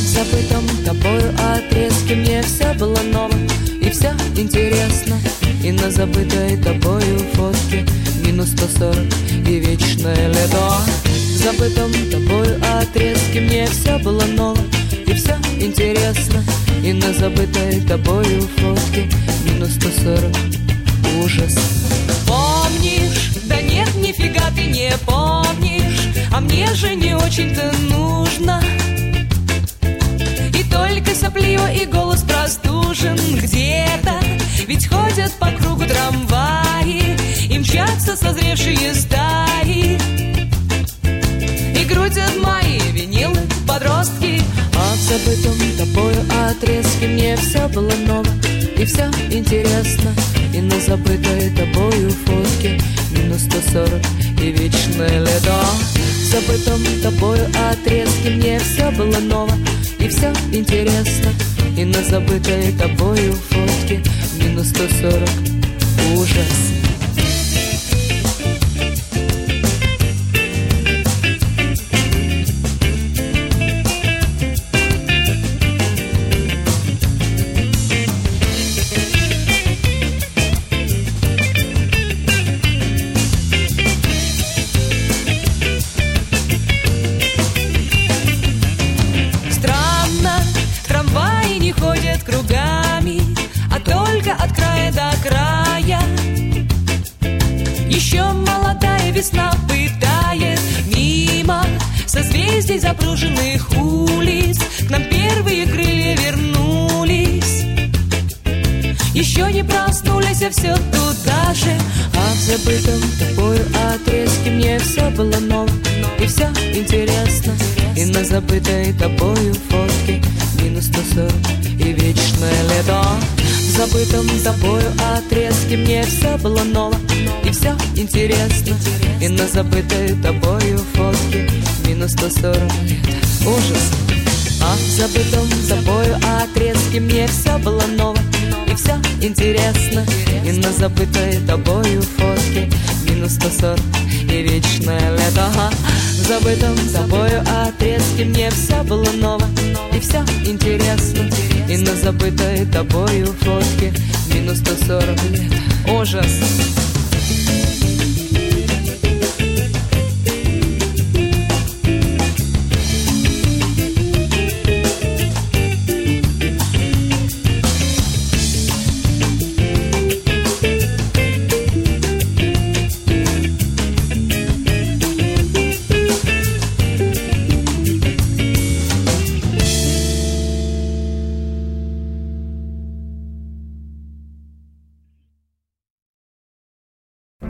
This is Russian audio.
в забытом тобою отрезке мне все было ново и все интересно. И на забытой тобою фотке минус 140 и вечное лето. В забытом тобою отрезке мне все было ново и все интересно. И на забытой тобою фотке минус 140 ужас. Помнишь? Да нет, нифига ты не помнишь, а мне же не очень-то нужно. И только сопливо и голос простужен где-то, ведь ходят по кругу трамваи и мчатся созревшие стаи. И крутят мои винилы подростки. А в забытом тобою отрезке мне все было ново и все интересно. И на забытой тобою фотке минус 140 и вечное лето. В забытом тобою отрезке мне все было ново и все интересно. И на забытой тобою фотке минус 140 ужас. Кругами, а только от края до края. Еще молодая весна пытает мимо созвездий запруженных улиц. К нам первые крылья вернулись. Еще не проснулись, а все туда же. А в забытом тобою отрезке мне все было ново и все интересно. И на забытой тобою фотке минус 140 и вечное лето. В забытом тобою отрезке мне все было ново и все интересно. И на забытой тобою фотке минус 140 ужас. А в забытом тобою отрезке мне все было ново и все интересно. И на забытой тобою фотке минус 140 и вечное лето. В забытом тобою отрезке мне все было ново и все интересно. И на забытой тобою фотке минус 140 лет ужас.